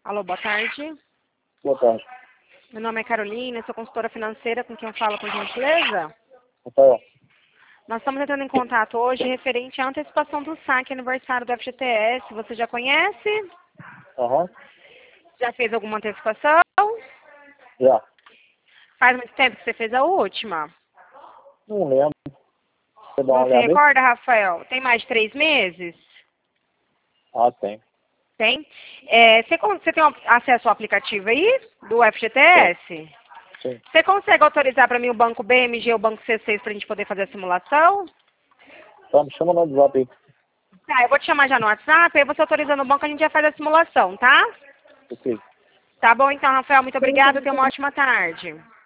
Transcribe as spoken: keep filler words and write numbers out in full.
Alô, boa tarde. Boa tarde. Meu nome é Carolina, sou consultora financeira, com quem eu falo, por gentileza. Rafael. Nós estamos entrando em contato hoje referente à antecipação do saque aniversário do F G T S. Você já conhece? Aham. Já fez alguma antecipação? Já. Faz muito tempo que você fez a última? Não lembro. Você dá uma Não se olhada aí? recorda, Rafael? Tem mais de três meses? Ah, tem. Tem? É, você, con- você tem um acesso ao aplicativo aí, do F G T S? Sim. Você consegue autorizar para mim o banco B M G e o banco C seis para a gente poder fazer a simulação? Tá, me chama no WhatsApp aí. Tá, eu vou te chamar já no WhatsApp, aí você autorizando o banco, a gente já faz a simulação, tá? Ok. Tá bom então, Rafael, muito obrigada, tenha uma ótima tarde.